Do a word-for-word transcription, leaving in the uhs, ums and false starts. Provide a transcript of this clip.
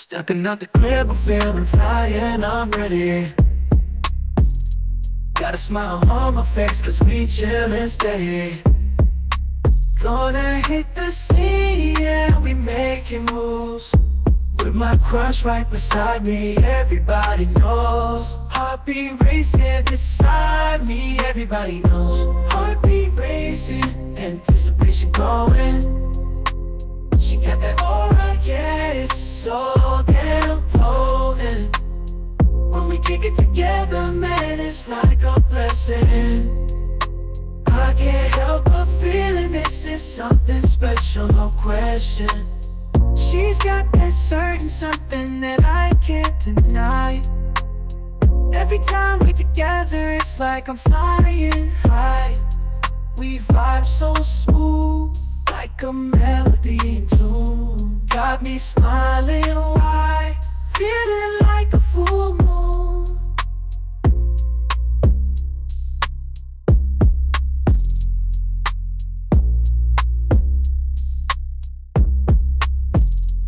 Stepping out the crib, I'm feeling fly and I'm ready. Got a smile on my face cause we chillin' steady. Gonna hit the scene, yeah, we making moves. With my crush right beside me, everybody knows. Heartbeat racing beside me, everybody knows. Heartbeat racing, anticipation growing. She got that aura, yeah, it's so damn potent. When we kick it together, man, it's like a blessing. I can't help but feeling this is something special, no question. She's got that certain something that I can't deny. Every time we together, it's like I'm flying high. We vibe so smooth, like a melody in tune. Got me smiling